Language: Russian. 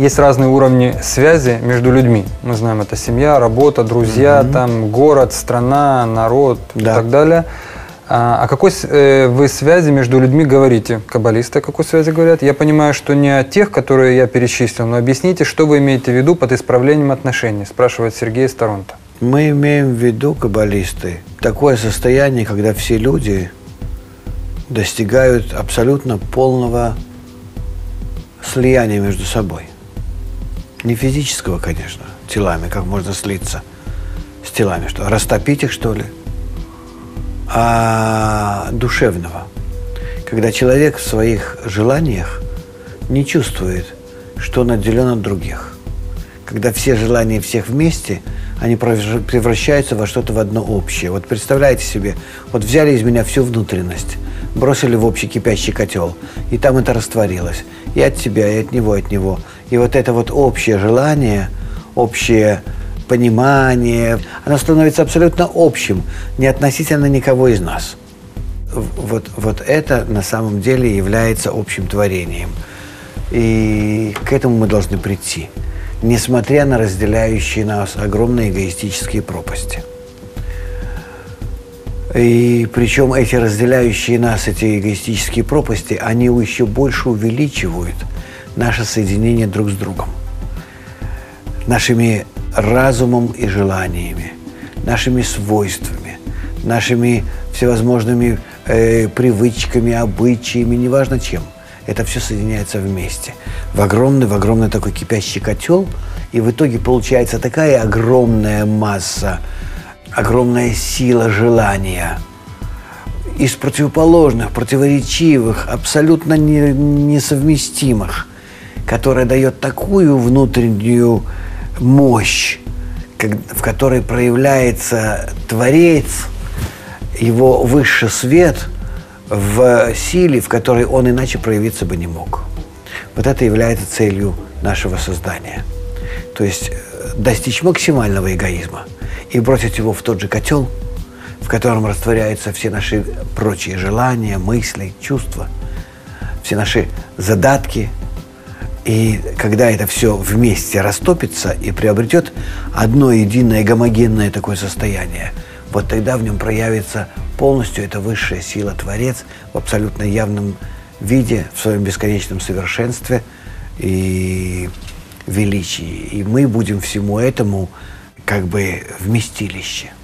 есть разные уровни связи между людьми. Мы знаем, это семья, работа, друзья, там город, страна, народ и так далее. О какой вы связи между людьми говорите? Каббалисты о какой связи говорят? Я понимаю, что не о тех, которые я перечислил, но объясните, что вы имеете в виду под исправлением отношений, спрашивает Сергей из Торонто. Мы имеем в виду, каббалисты, такое состояние, когда все люди достигают абсолютно полного слияния между собой. Не физического, конечно, телами, как можно слиться с телами, что растопить их, что ли, а душевного. Когда человек в своих желаниях не чувствует, что он отделен от других. Когда все желания всех вместе, они превращаются во что-то в одно общее. Вот представляете себе, вот взяли из меня всю внутренность, бросили в общий кипящий котел, и там это растворилось. И от тебя, и от него, и от него. И вот это вот общее желание, общее понимание, оно становится абсолютно общим, не относительно никого из нас. Вот это на самом деле является общим творением. И к этому мы должны прийти, несмотря на разделяющие нас огромные эгоистические пропасти. И причем эти разделяющие нас, эти эгоистические пропасти, они еще больше увеличивают наше соединение друг с другом. Нашими разумом и желаниями, нашими свойствами, нашими всевозможными привычками, обычаями, неважно чем. Это все соединяется вместе. В огромный такой кипящий котел. И в итоге получается такая огромная масса, огромная сила желания из противоположных, противоречивых, абсолютно несовместимых, которая дает такую внутреннюю мощь, в которой проявляется Творец, его высший свет в силе, в которой он иначе проявиться бы не мог. Вот это является целью нашего создания. То есть достичь максимального эгоизма и бросить его в тот же котел, в котором растворяются все наши прочие желания, мысли, чувства, все наши задатки. И когда это все вместе растопится и приобретет одно единое гомогенное такое состояние, вот тогда в нем проявится полностью эта высшая сила Творец в абсолютно явном виде, в своем бесконечном совершенстве и величии. И мы будем всему этому как бы вместилище.